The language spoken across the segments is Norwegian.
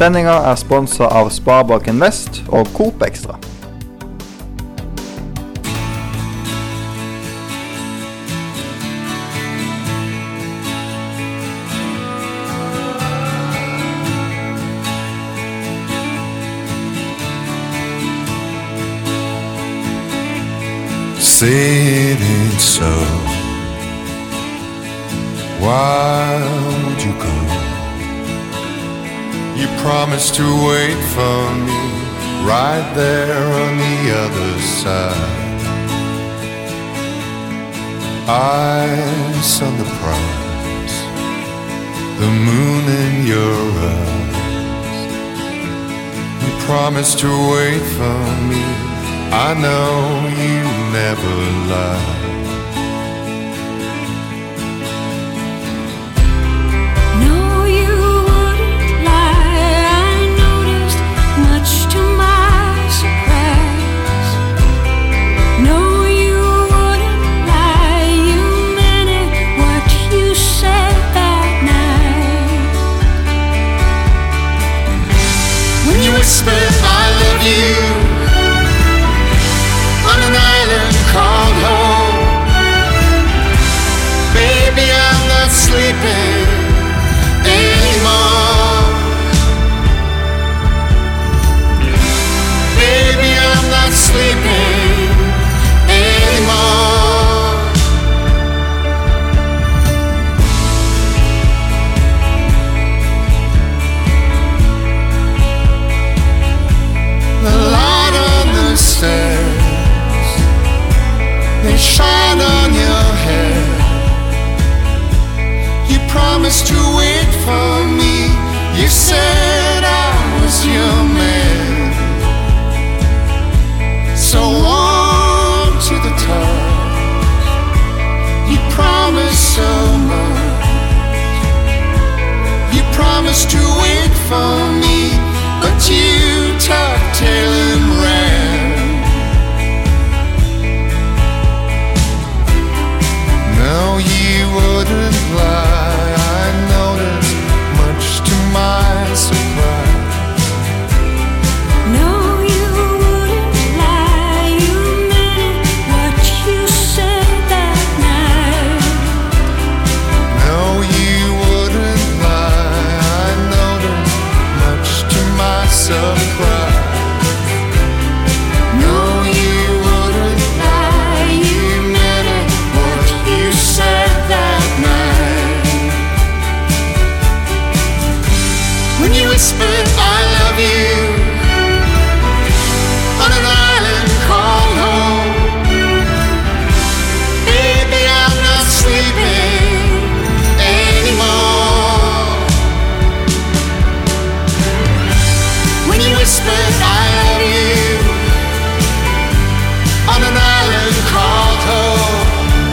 Sendingen sponset av Sparebanken Vest og Coop Extra. Say it ain't so. Why would you go? You promised to wait for me right there on the other side. I saw the prize, the moon in your eyes. You promised to wait for me, I know you never lie. No, you wouldn't lie. I noticed, much to my surprise. No, you wouldn't lie. You meant it, what you said that night. When you whispered I love you on an island called home, baby, I'm not sleeping anymore. Baby, I'm not sleeping anymore. The light on the stairs, they shine on your hair. You promised to wait for me. You said I was your man. So warm to the touch, you promised so much. You promised to wait for me, but you tucked tail and ran. No, you wouldn't lie. I noticed, much to my surprise. No, you wouldn't lie. You meant it, what you said that night. No, you wouldn't lie. I noticed, much to my surprise. No, you wouldn't lie. You meant it, what you said that night. When you whispered I love you on an island called home, baby, I'm not sleeping anymore. When you whispered I love you on an island called home,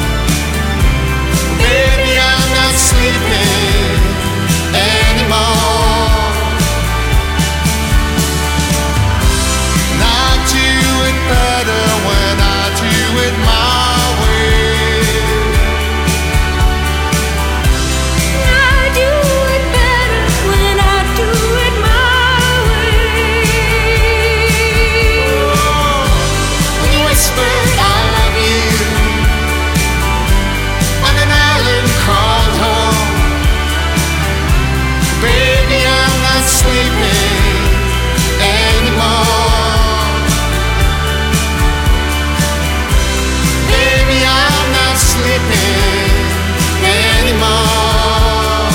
baby, I'm not sleeping anymore. And I do it better when I do it my way. I do it better when I do it my way. When you whispered I love you on an island called home, baby, I'm not sleeping anymore. Baby, I'm not sleeping anymore.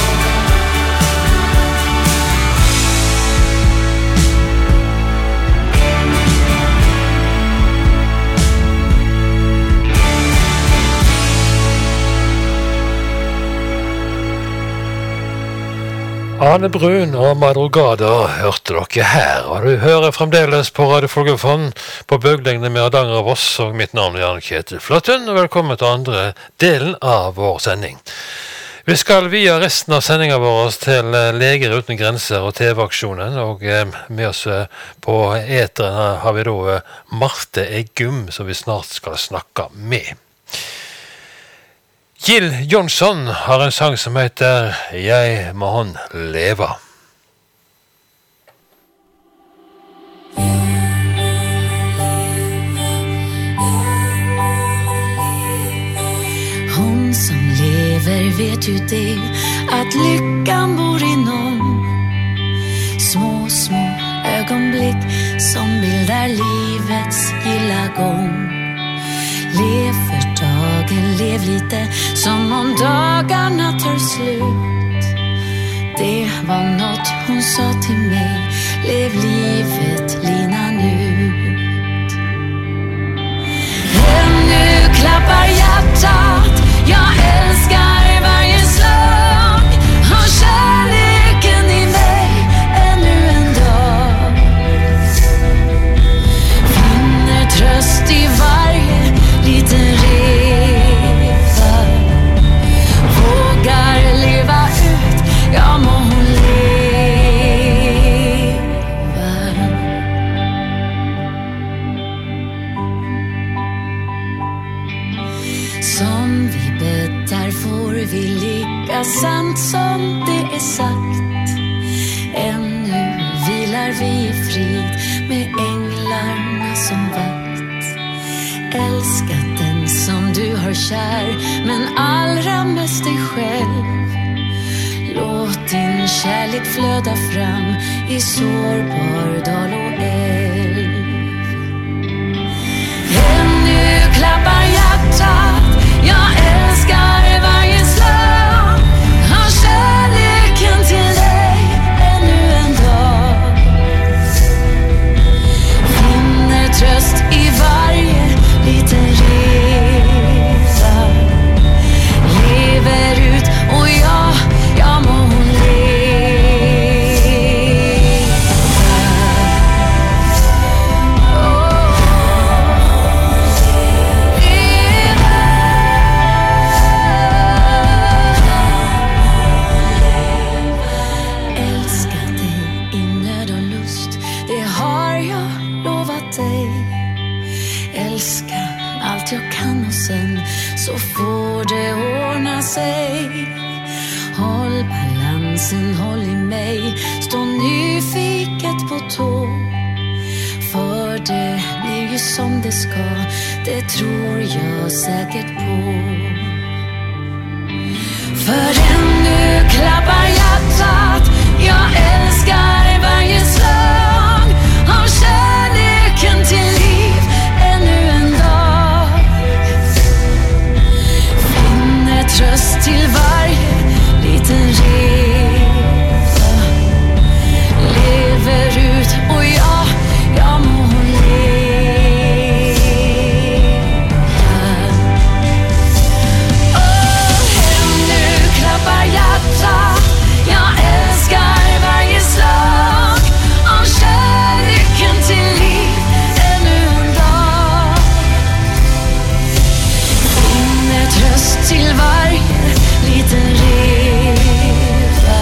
Arne Brun og Madrugada hørte dere her, og du hører fremdeles på Radio Folgefond på bøgleggende med Hardanger og Voss, og mitt navn er Jan Kjetil Flattun, og velkommen til andre delen av vår sending. Vi skal via resten av sendingen vår til Leger uten grenser og TV-aksjonen, og med oss på eteren har vi da Marte Eggum, som vi snart skal snakke med. Jill Johnson har en sang som heter «Jeg må han leva». som lever vet ju det, att lyckan bor inom små, små ögonblick som bildar livets gilla gång. Lev för dagen, lev lite som om dagarna tar slut. Det var något hon sa till mig, lev livet linan ut. Ännu klappar hjärtat, jag älskar varje slag av kärleken i mig ännu en dag. Finner tröst i varje liten reva, vågar leva ut, ja må hon leva. Som vi bäddar får vi ligga sant som det är sagt. Ännu vilar vi i frid med änglarna som vakt. Älska den som du har kär, men allra mest dig själv. Låt din kärlek flöda fram i sårbar dal och älv. Ännu klappar hjärtat, jag älskar varje slag av kärleken till dig ännu en dag. Finner tröst i varje liten resa, lever ut och jag må hon älska dig i nöd och lust, det har jag lovat dig. Älska allt jag kan och sen så får det ordna sig. Håll balansen, håll i mig, stå nyfiket på tå. För det blir ju som det ska, det tror jag säkert på. För ännu klappar hjärtat, jag älskar varje slag av kärleken till liv ännu en dag. Finner tröst till varje liten resa, lever ut och jag må hon leva. Ännu klappar hjärtat, jag älskar varje slag av kärleken till liv ännu en dag. Finner tröst till varje liten resa,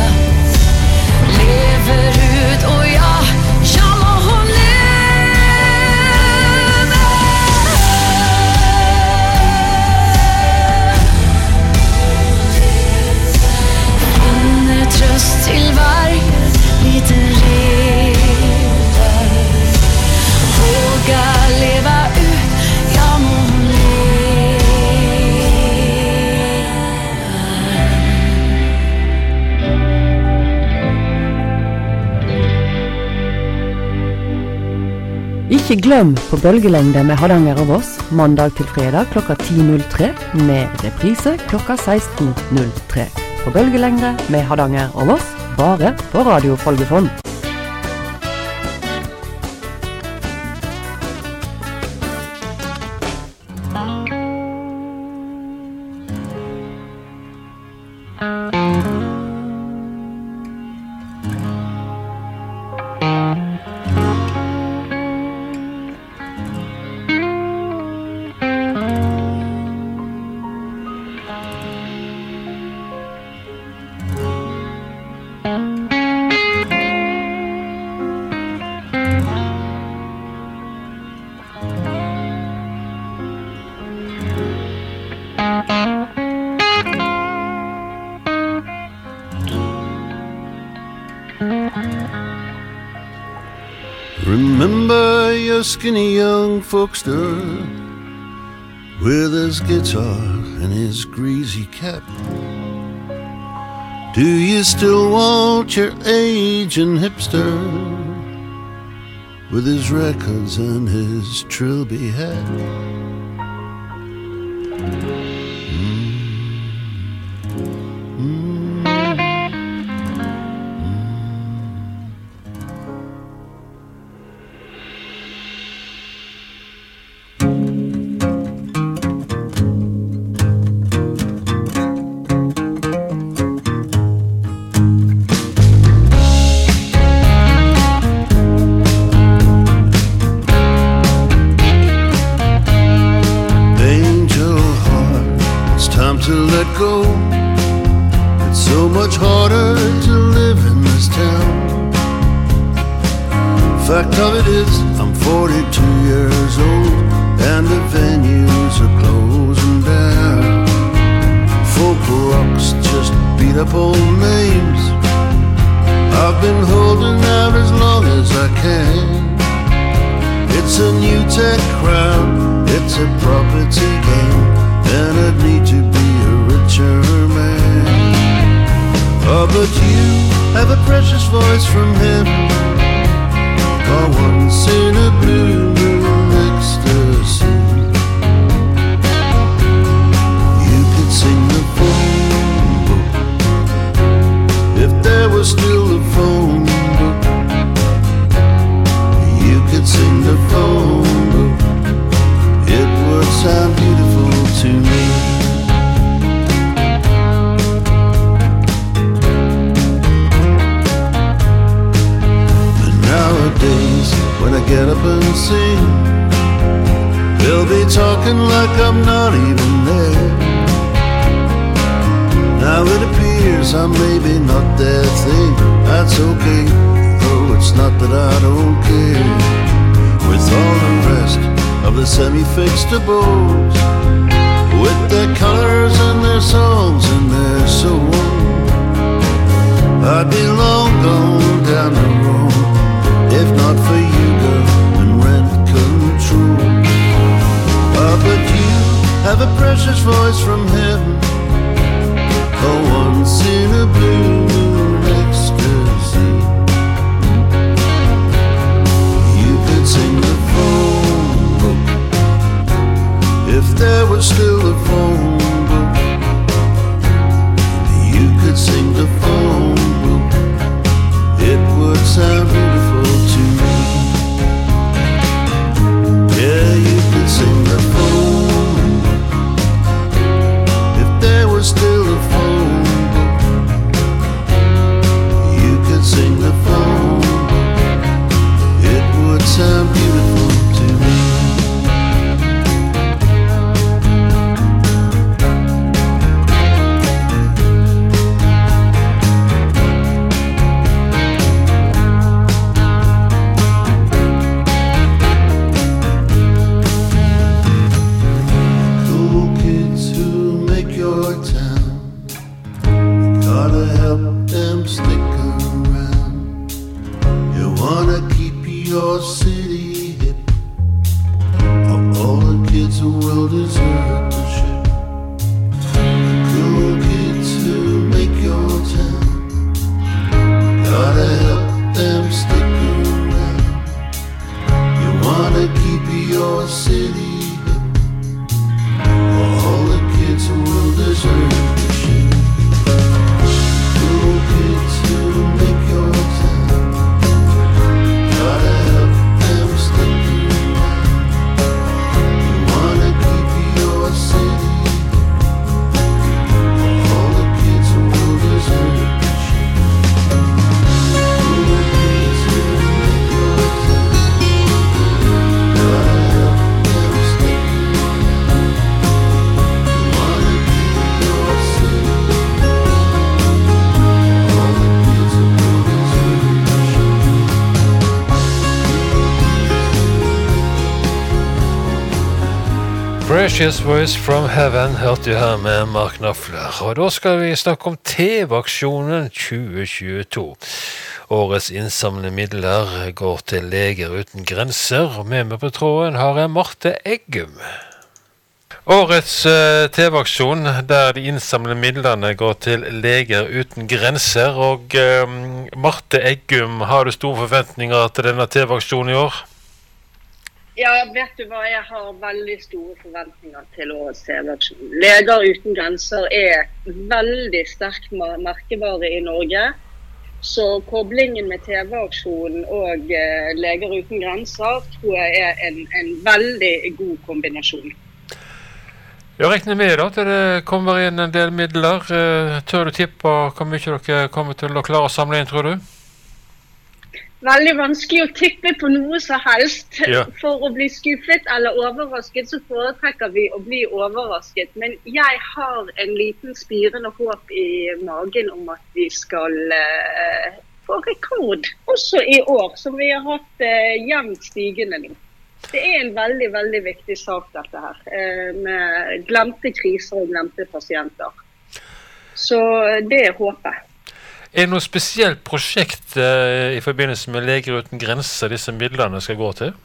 lever ut och jag må hon leva. Finner tröst till varje liten resa, våga leva ut, jag må hon leva. Ikke glem på bølgelengde med Hardanger og Voss, mandag til fredag klokka 10.03, med reprise klokka 16.03. På bølgelengde med Hardanger og Voss, bare på Radio Folgefond. Remember your skinny young folkster with his guitar and his greasy cap. Do you still want your aging hipster with his records and his trilby hat? Fact of it is, I'm 42 years old, and the venues are closing down. Folk rock's just beat up old names. I've been holding out as long as I can. It's a new tech crowd, it's a property game, and I'd need to be a richer man. Oh, but you have a precious voice from heaven, for once in a blue moon ecstasy. You could sing the phone book if there was still a phone book. You could sing the phone book, it would sound beautiful to me. Nowadays, when I get up and sing, they'll be talking like I'm not even there. Now it appears I'm maybe not their thing. That's okay, though it's not that I don't care. With all the rest of the semi-fixtables, with their colors and their songs and their soul, I'd be long gone down the road, if not for you, girl, and rent control. Oh, but you have a precious voice from heaven, for once in a blue moon ecstasy. You could sing the phone book if there was still a phone book. You could sing the phone book, it would sound beautiful to me. Yeah, you could sing the phone if there was still a phone book. You could sing the phone, it would sound beautiful to me. Precious Voice from Heaven hørte du her med Mark Knopfler. Og da skal vi snakke om TV-aksjonen 2022. Årets innsamlede midler går til Leger uten grenser, og med meg på tråden har jeg Marte Eggum. Årets TV-aksjon der de innsamlede midlene går til Leger uten grenser, og Marte Eggum, har du store forventninger til denne TV-aksjonen i år? Ja, vet du hva, jeg har veldig store forventninger til årets TV-aksjon. Leger uten grenser er veldig sterk merkevare i Norge, så koblingen med TV-aksjonen og Leger uten grenser tror jeg er en veldig god kombinasjon. Jeg regner med da, at det kommer inn en del midler. Tør du tippe hvor mye dere kommer til å klare å samle inn, tror du? Veldig vanskelig å tippe på noe så helst. Ja. For å bli skuffet eller overrasket, så foretrekker vi å bli overrasket. Men jeg har en liten spirende håp i magen om at vi skal få rekord, også i år, som vi har hatt jevnt stigende nå. Det er en veldig, veldig viktig sak dette her, med glemte kriser og glemte pasienter. Så det er håpet. Er det noe spesielt prosjekt i forbindelse med Leger uten grenser disse midlene skal gå til?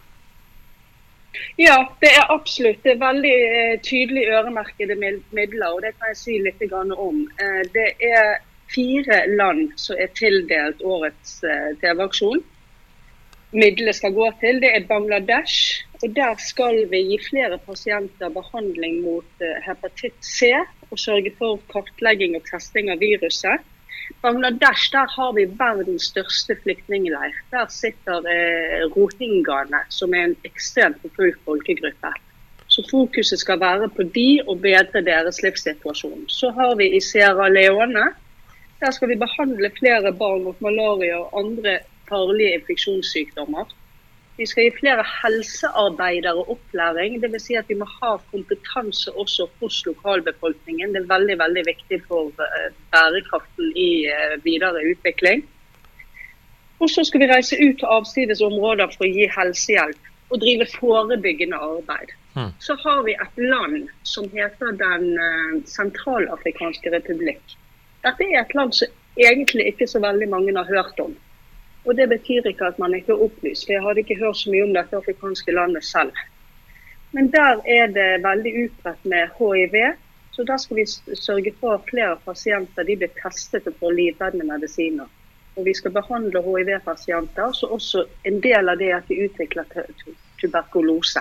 Ja, det er absolutt. Det er veldig tydelig øremerkede midler, og det kan jeg si litt om. Det er 4 land som er tildelt årets TV-aksjon. Midlene skal gå til, det er Bangladesh, og der skal vi gi flere pasienter behandling mot hepatitt C og sørge for kartlegging og testing av viruset. Bangladesh, der har vi verdens største flyktningleir. Der sitter rohingyaene, som er en ekstremt forfulgt folkegruppe. Så fokuset skal være på de og bedre deres livssituasjon. Så har vi i Sierra Leone, der skal vi behandle flere barn mot malaria og andre farlige infeksjonssykdommer. Vi skal gi flere helsearbeidere opplæring, det vil si at vi må ha kompetanse også hos lokalbefolkningen. Det er veldig, veldig viktig for bærekraften i videre utvikling. Og så skal vi reise ut til avsides områder for å gi helsehjelp og drive forebyggende arbeid. Så har vi et land som heter Den sentralafrikanske republikk. Dette er et land som egentlig ikke så veldig mange har hørt om. Og det betyr ikke at man ikke er opplyst, for jeg hadde ikke hørt så mye om dette afrikanske landet selv. Men der er det veldig utbredt med HIV, så der skal vi sørge for at flere pasienter de blir testet og får livreddende medisiner. Og vi skal behandle HIV-pasienter, så også en del av det at vi utvikler tuberkulose.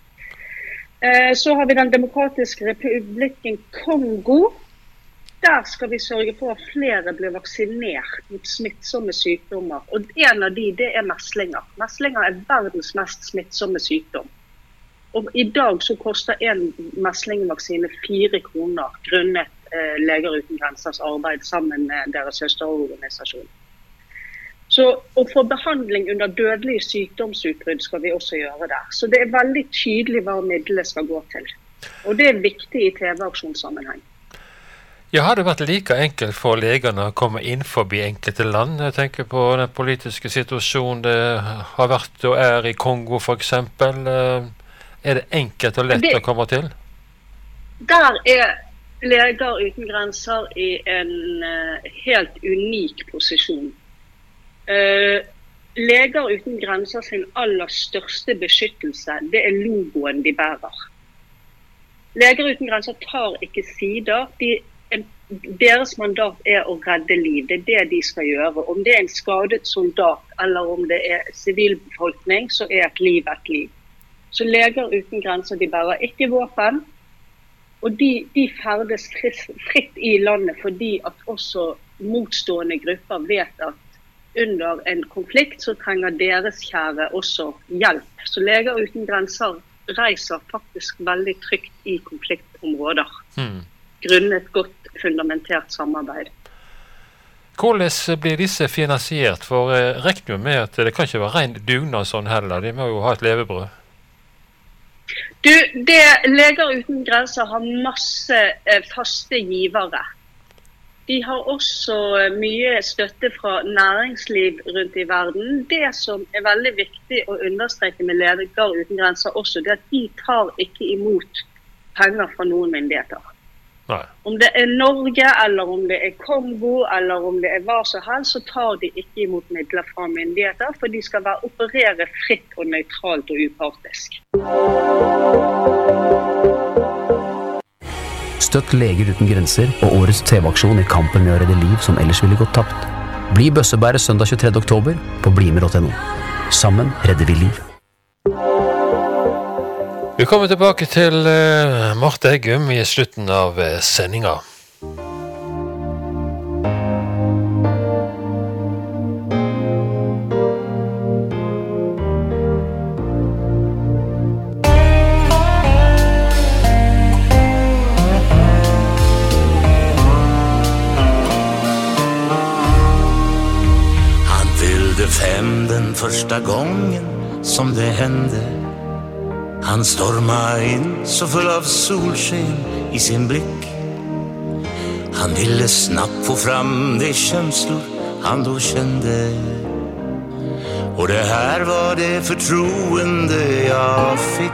Så har vi Den demokratiske republikken Kongo. Der skal vi sørge for at flere blir vaksinert mot smittsomme sykdommer. Og en av de, det er meslinger. Meslinger er verdens mest smittsomme sykdom. Og i dag så koster en meslingvaksine 4 kroner grunnet Leger uten grensers arbeid sammen med deres søsterorganisasjon. Så å få behandling under dødelige sykdomsutbrudd skal vi også gjøre der. Så det er veldig tydelig hva midlene skal gå til. Og det er viktig i TV-aksjonssammenheng. Ja, har det vært like enkelt for legene å komme inn forbi enkelte land? Jeg tenker på den politiske situasjonen det har vært og er i Kongo for eksempel. Er det enkelt og lett å komme til? Der er Leger uten grenser i en helt unik posisjon. Leger uten grenser sin aller største beskyttelse, det er logoen de bærer. Leger uten grenser tar ikke sider. Deres mandat er å redde liv. Det er det de skal gjøre. Om det er en skadet soldat, eller om det er sivilbefolkning, så er et liv et liv. Så Leger uten grenser, de bærer ikke våpen, og de ferdes fritt i landet, fordi at også motstående grupper vet at under en konflikt så trenger deres kjære også hjelp. Så Leger uten grenser reiser faktisk veldig trygt i konfliktområder. Grunnet godt fundamentert samarbeid. Hvordan blir disse finansiert? For jeg regner jo med at det kan ikke være ren dugnad sånn heller. De må jo ha et levebrød. Leger uten grenser har masse faste givere. De har også mye støtte fra næringsliv rundt i verden. Det som er veldig viktig å understreke med Leger uten grenser også, det er at de tar ikke imot penger fra noen myndigheter. Nei. Om det er Norge, eller om det er Kongo, eller om det er hva som helst, så tar de ikke imot midler fra myndigheter, for de skal operere fritt og nøytralt og upartisk. Støtt Leger uten grenser og årets TV-aksjon i kampen med å redde liv som ellers ville gått tapt. Bli bøssebærer søndag 23. oktober på blimer.no. Sammen redder vi liv. Vi kommer tilbake til Marte Eggum i slutten av sendinga. Den första gången som det hände. Han stormade in så full av solsken i sin blick. Han ville snabbt få fram de känslor han då kände. Och det här var det förtroende jag fick.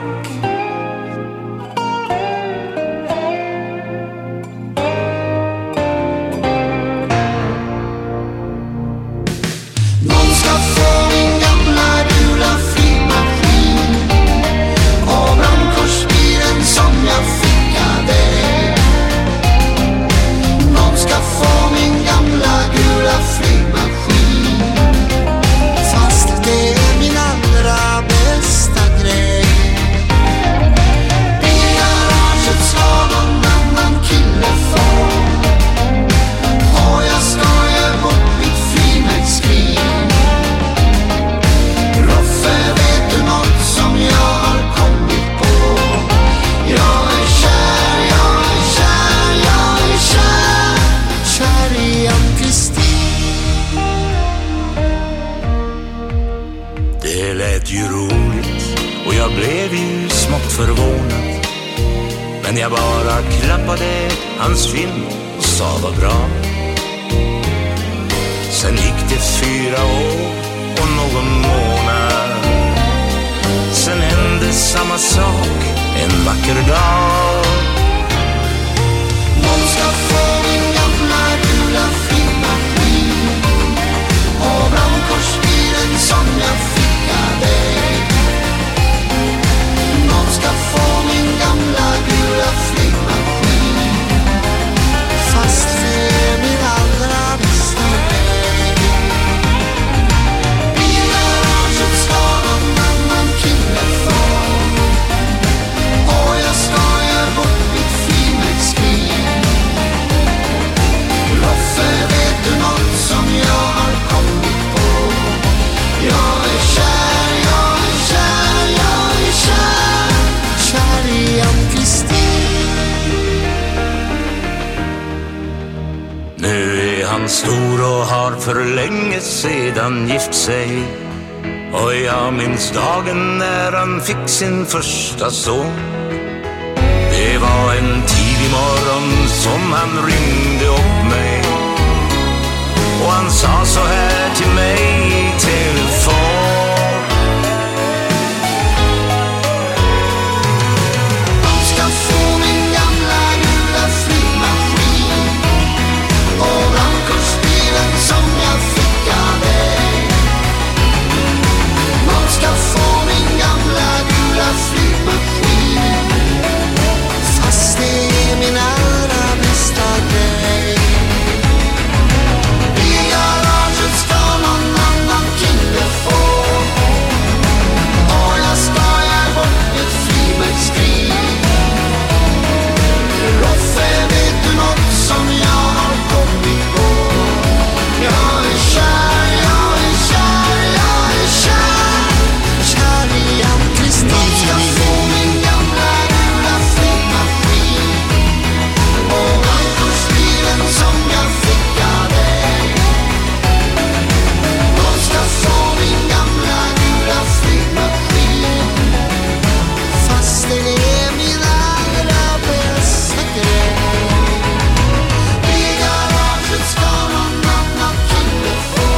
Sedan gift sig. Och jag minns dagen när han fick sin första son. Det var en tidig morgon som han ringde upp mig. Och han sa så här till mig i telefon: de ska få min gamla gula flygmaskin och brandkårsbilen som jag fick av dig. De ska få min gamla gula flygmaskin, fast det är min allra bästa grej. I garaget ska någon annan kille få, och jag skojar bort ett frimärksskrin. Roffe, vet du något som jag har kommit på? Jag är kär, jag är kär, jag är kär. Kär i Ann-Kristin. De ska få min gamla gula flygmaskin och brandkårsbilen som jag fick av dig. De ska få min gamla gula flygmaskin, fast det är min allra bästa grej. I garaget ska någon annan kille få,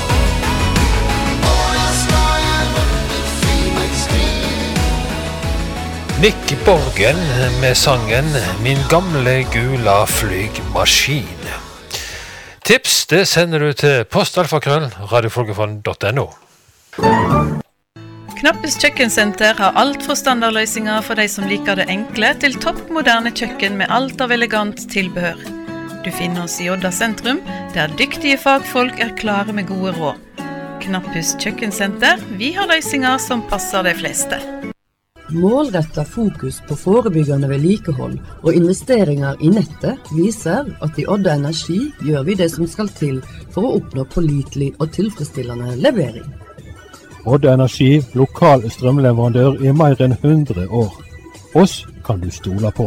och jag skojar bort ett frimärksskrin. Nick Borgen med sangen Min gamle gula flygmaskin. Tips, det sender du til postalfakrøll, radiofolkefond.no. Knappes kjøkkensenter har alt fra standardløsninger for de som liker det enkle til toppmoderne kjøkken med alt av elegant tilbehør. Du finner oss i Odda sentrum, der dyktige fagfolk klare med gode råd. Knappes kjøkkensenter, vi har løsninger som passer de fleste. Målrettet fokus på forebyggende vedlikehold og investeringer i nettet viser at i Odda Energi gjør vi det som skal til for å oppnå pålitelig og tilfredsstillende levering. Odda Energi, lokal strømleverandør i mer enn 100 år. Oss kan du stole på.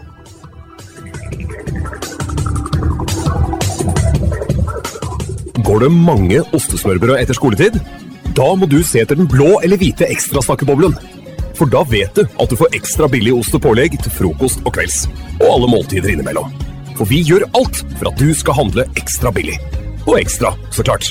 Går det mange ostesmørbrød etter skoletid? Da må du se etter den blå eller hvite ekstra snakkeboblen. For da vet du at du får ekstra billig ost og pålegg til frokost og kvelds. Og alle måltider innimellom. For vi gjør alt for at du skal handle ekstra billig. Og ekstra, så klart.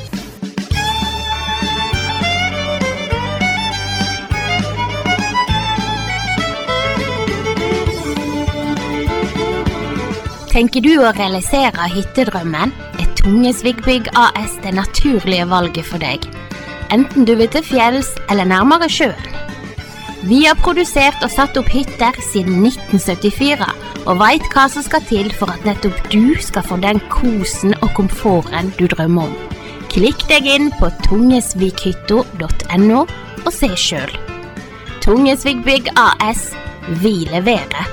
Tenker du å realisere hyttedrømmen, Tungesvig Bygg AS det naturlige valget for deg. Enten du vil til fjells eller nærmere sjøen. Vi har produsert og satt opp hytter siden 1974, og vet hva som skal til for at nettopp du skal få den kosen og komforten du drømmer om. Klikk deg inn på tungesvighytto.no og se selv. Tungesvig Bygg AS, vi leverer.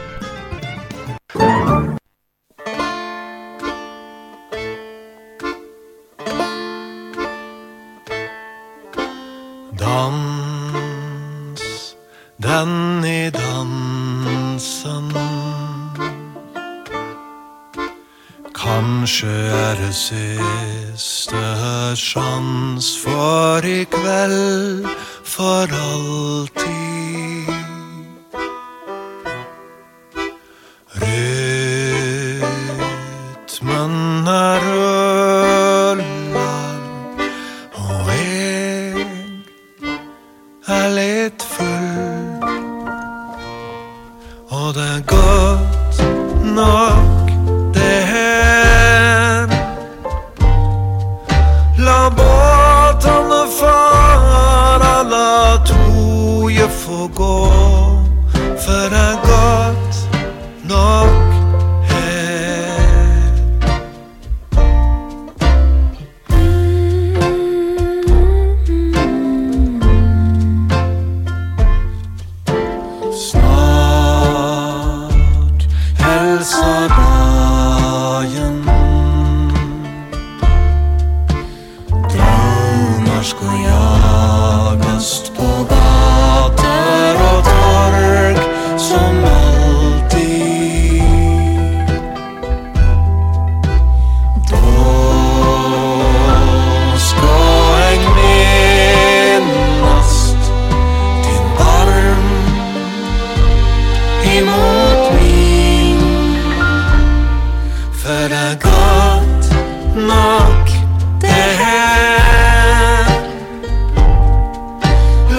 Den I dansen. Kanskje det siste sjans for I kveld, for alltid. Rytmen rullar, og jeg litt full. Og det godt nok det her. La båtene fara, la toget få gå. For det godt nok her. Snart hälsar dagen. Drömmar ska jagas på gator och torg som alltid. Då ska jag minnas din arm emot min. För det gott nog det här.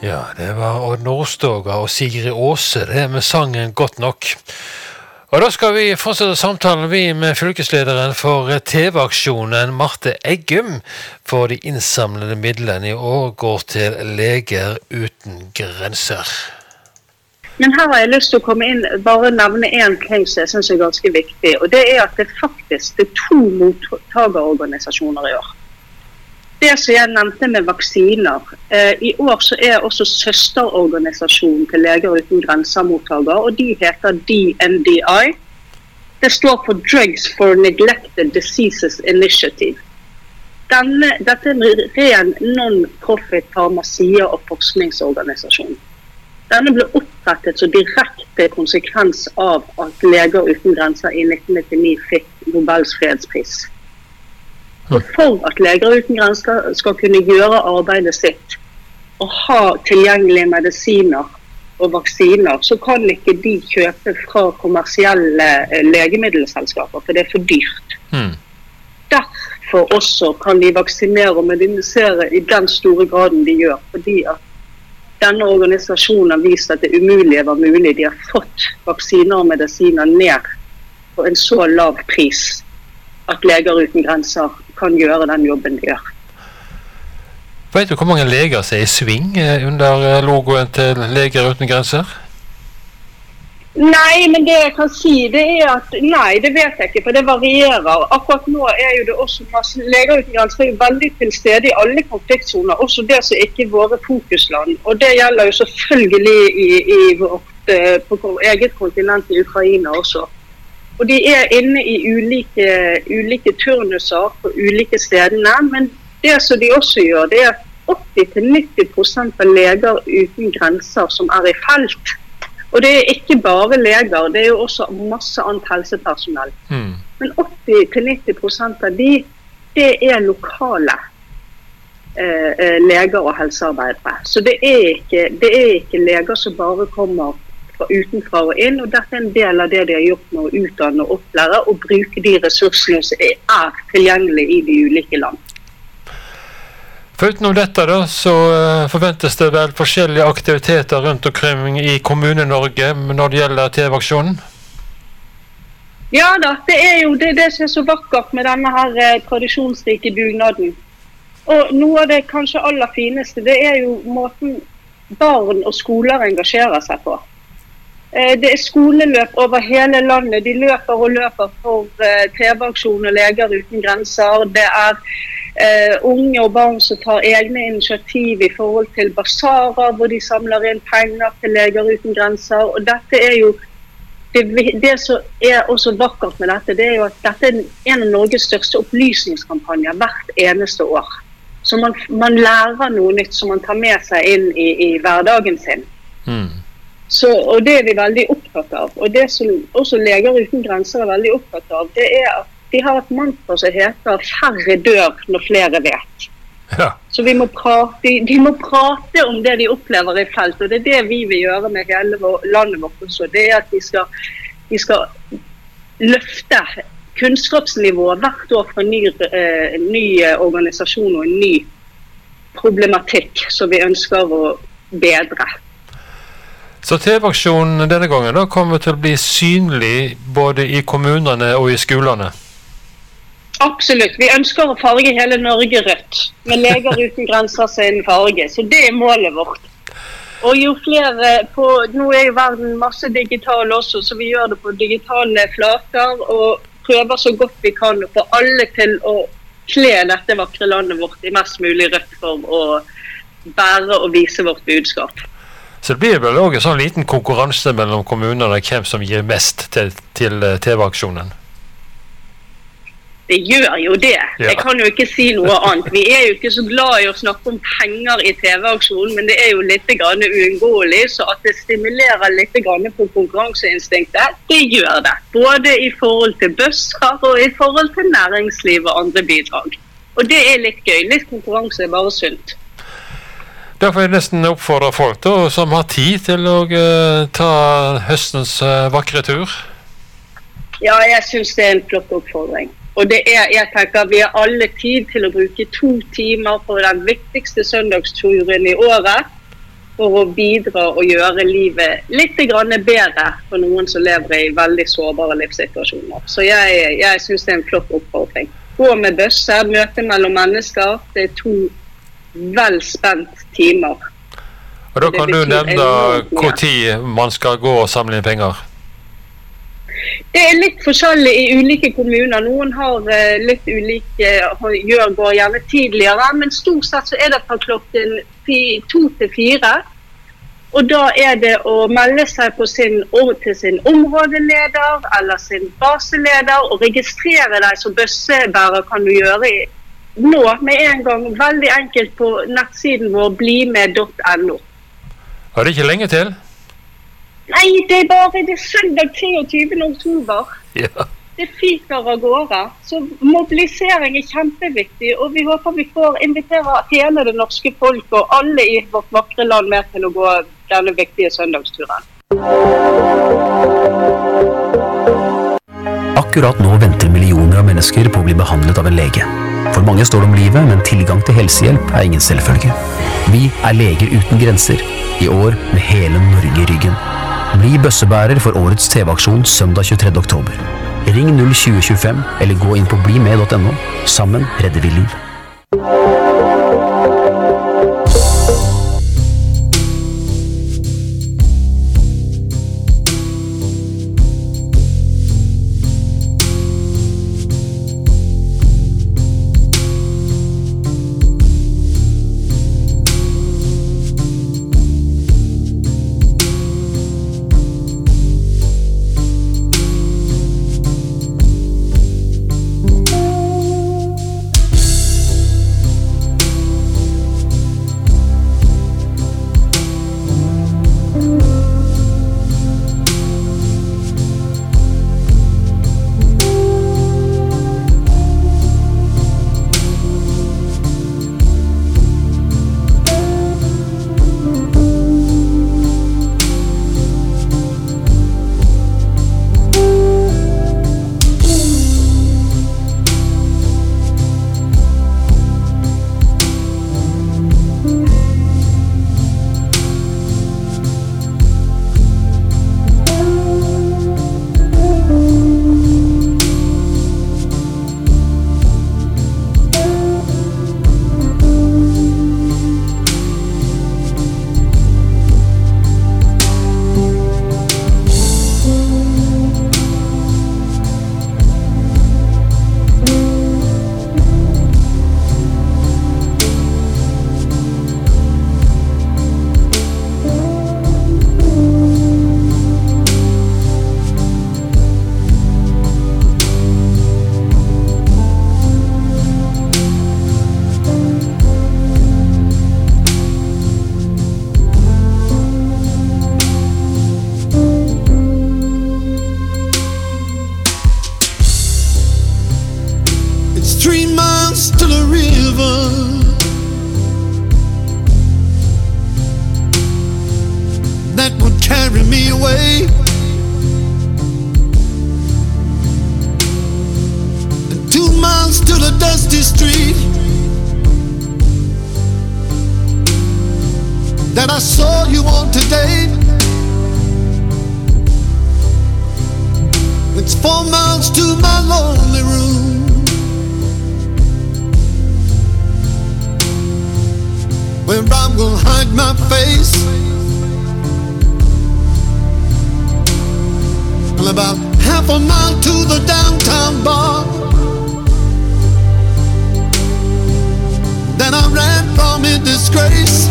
Ja, det var Odd Nordstoga og Sigrid Åse, det med sangen Godt nok. Og da skal vi fortsette samtalen med fylkeslederen for TV-aksjonen Marte Eggum, for de innsamlede midlene i år går til Leger uten grenser. Men her har jeg lyst til å komme inn, bare nevne en ting som jeg synes er ganske viktig, og det er at det faktisk er 2 mottagerorganisasjoner i år. Det som jeg nevnte med vaksiner, i år så er også søsterorganisasjonen til Leger uten grenser mottager, og de heter DNDI. Det står for Drugs for Neglected Diseases Initiative. Dette er en ren non-profit farmasie- og forskningsorganisasjon. Denne ble opprettet som direkte konsekvens av at Leger uten grenser i 1999 fikk Nobels fredspris. Og for at Leger uten grenser skal kunne gjøre arbeidet sitt og ha tilgjengelige medisiner og vaksiner, så kan ikke de kjøpe fra kommersielle legemiddelselskaper, for det er for dyrt. Derfor også kan de vaksinere og medinisere i den store graden de gjør, fordi at denne organisasjonen har vist at det umulige var mulig. De har fått vaksiner og medisiner ned på en så lav pris at Leger uten grenser kan gjøre den jobben de gjør. Vet du hvor mange leger som er i sving under logoen til Leger uten grenser? Nei, men det jeg kan si, det er at nei, det vet jeg ikke, for det varierer. Akkurat nå er jo det også masse Leger uten grenser er jo veldig til stede i alle konfliktsoner, også det som ikke er våre fokusland. Og det gjelder jo selvfølgelig på vårt eget kontinent i Ukraina også. Og de er inne i ulike turnuser på ulike stedene, men det som de også gjør, det er 80-90% av Leger uten grenser som er i felt. Og det er ikke bare leger, det er jo også masse annet helsepersonell. Men 80-90% av de, det er lokale leger og helsearbeidere. Så det er ikke leger som bare kommer fra utenfra og inn, og dette er en del av det de har gjort med å utdanne og opplære og bruke de ressursene som er tilgjengelige i de ulike land. Foruten dette da, så forventes det vel forskjellige aktiviteter rundt omkring i Kommune-Norge når det gjelder TV-aksjonen? Ja da, det er jo det som er så vakkert med denne her tradisjonsrike dugnaden. Og noe av det kanskje aller fineste, det er jo måten barn og skoler engasjerer seg på. Det er skoleløp over hele landet, de løper og løper for TV-aksjon og Leger uten grenser. Det er unge og barn som tar egne initiativ i forhold til basarer, hvor de samler inn penger til Leger uten grenser. Og dette er jo, det som er også vakkert med dette, det er jo at dette er en av Norges største opplysningskampanjer hvert eneste år. Så man lærer noe nytt som man tar med seg inn i hverdagen sin. Så, og det er vi veldig opptatt av. Og det som også Leger uten grenser er veldig opptatt av, det er at de har et mantra som heter «Færre dør når flere vet». Ja. Så de må prate om det de opplever i felt, og det er det vi vil gjøre med hele landet vårt også. Det er at de skal løfte kunnskapsnivået hvert år for en ny organisasjon og en ny problematikk som vi ønsker å bedre. Så TV-aksjonen denne gangen da kommer til å bli synlig både i kommunene og i skolene? Absolutt. Vi ønsker å farge hele Norge rødt, med Leger uten grenser sin farge. Så det er målet vårt. Og jo flere nå er jo verden masse digital også, så vi gjør det på digitale flater, og prøver så godt vi kan å få alle til å kle dette vakre landet vårt i mest mulig rødt for å bære og vise vårt budskap. Så det blir vel også en sånn liten konkurranse mellom kommunene hvem som gir mest til TV-aksjonen? Det gjør jo det. Ja. Jeg kan jo ikke si noe annet. Vi er jo ikke så glad i å snakke om penger i TV-aksjonen, men det er jo litt grann uunngåelig, så at det stimulerer litt grann på konkurranseinstinktet, det gjør det. Både i forhold til bøsser og i forhold til næringsliv og andre bidrag. Og det er litt gøy. Litt konkurranse er bare sunt. Derfor er jeg nesten oppfordre folk da, som har tid til å ta høstens vakre tur. Ja, jeg synes det er en flott oppfordring. Og jeg tenker vi har alle tid til å bruke 2 timer på den viktigste søndagsturen i året. for å bidra og gjøre livet litt grann bedre for noen som lever i veldig sårbare livssituasjoner. Så jeg synes det en flott oppfordring. Gå med bøsse, møte mellom mennesker, det 2 vel spent timer. Og da kan du nevne hvor tid man skal gå og samle inn penger? Det litt forskjellig i ulike kommuner. Noen har litt ulike, går gjerne tidligere, men stort sett så det fra klokken 2 til 4. Og da det å melde seg til sin områdeleder eller sin baseleder og registrere deg som bøssebærer kan du gjøre nå med en gang veldig enkelt på nettsiden vår blimed.no. Har det ikke lenge til? Nei, det bare søndag 23. oktober. Ja. Det fyker av gårde. Så mobilisering kjempeviktig, og vi håper vi får invitere hele det norske folk og alle i vårt vakre land med til å gå denne viktige søndagsturen. Akkurat nå venter millioner av mennesker på å bli behandlet av en lege. For mange står det om livet, men tilgang til helsehjelp ingen selvfølge. Vi Leger uten grenser, i år med hele Norge i ryggen. Bli bøssebærer for årets TV-aksjon søndag 23. oktober. Ring 02025 eller gå inn på blimed.no. Sammen redder vi liv. That I saw you on today. It's 4 miles to my lonely room. Where I will hide my face. And about half a mile to the downtown bar. Then I ran from in disgrace.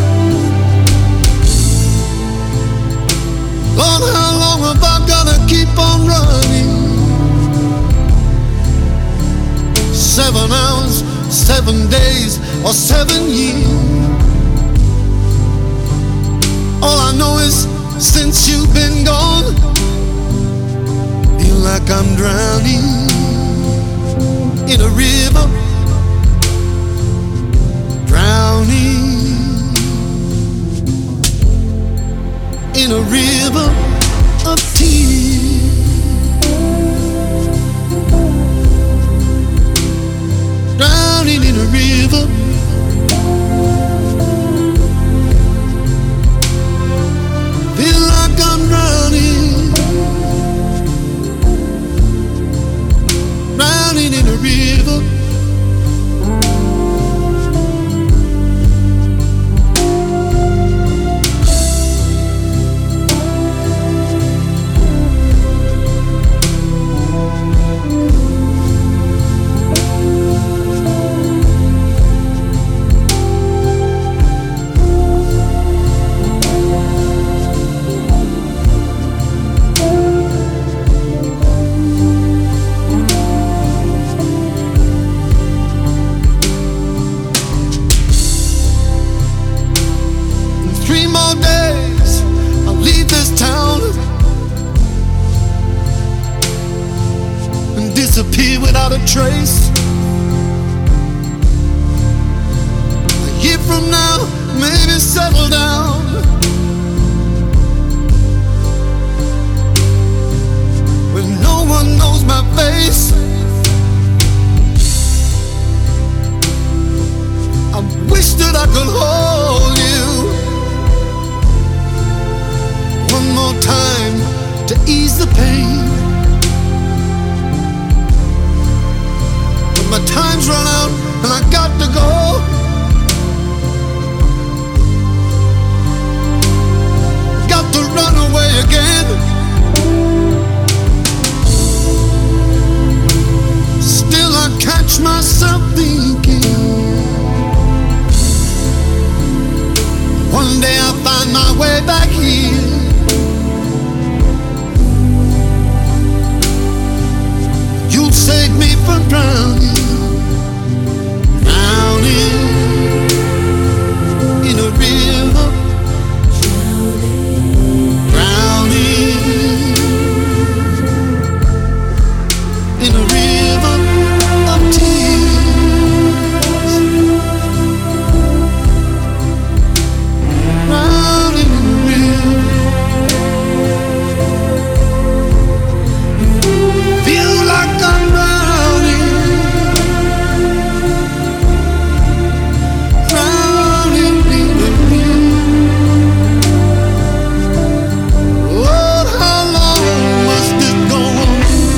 Lord, how long have I gotta keep on running? 7 hours, 7 days, or 7 years. All I know is since you've been gone, feel like I'm drowning in a river, drowning in a river of tears. Drowning in a river me without a trace. A year from now, maybe settle down. When no one knows my face. I wish that I could hold you one more time to ease the pain. But my time's run out and I got to go. Got to run away again. Still I catch myself thinking, one day I'll find my way back here. You'll save me from drowning, drowning in a river, drowning in a river of tears, drowning in a river. Feel like I'm drowning, drowning in a river. Oh, how long must it go on?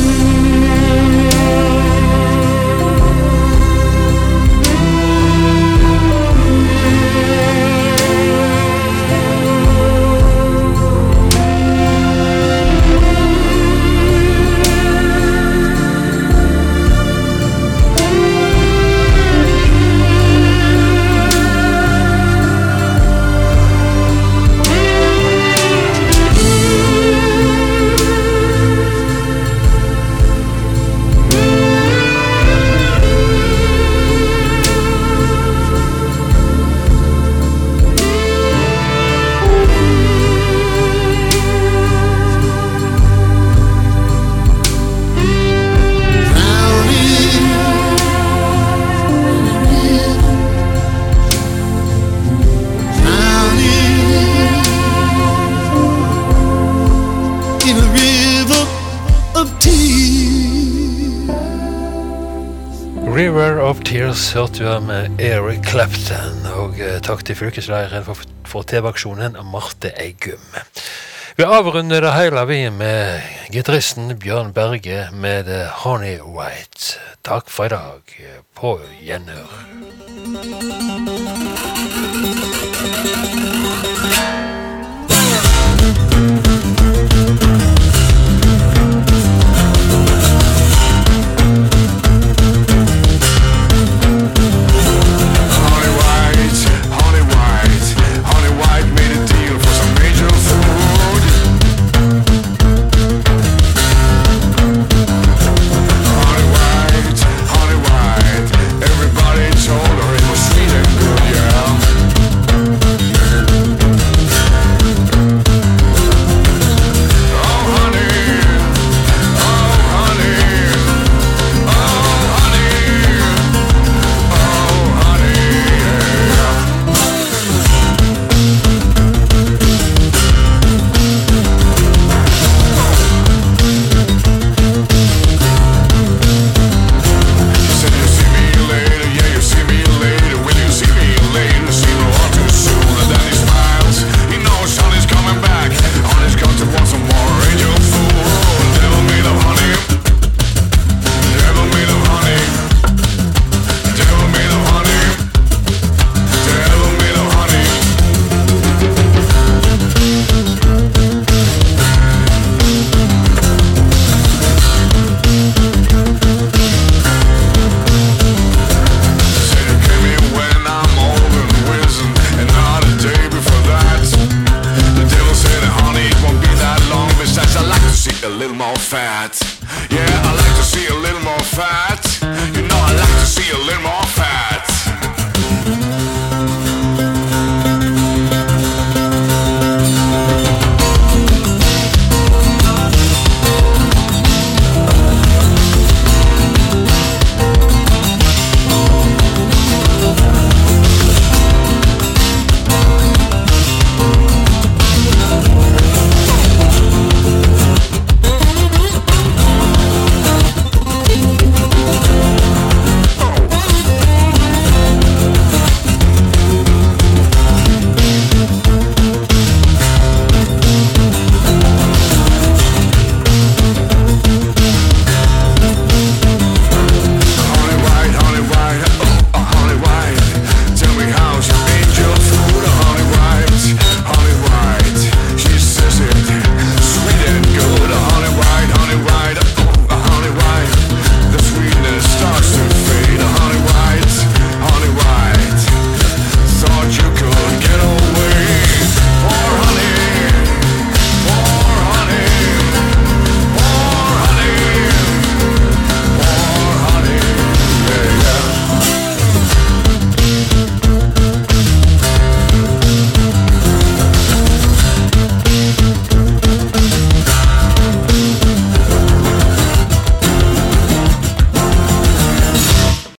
River of Tears hørte vi med Eric Clapton, og takk til fylkesleiren for TV-aksjonen Marte Eggum. Vi avrunder det hele vi med gitaristen Bjørn Berge med Honey White. Takk for i dag, på gjenhør.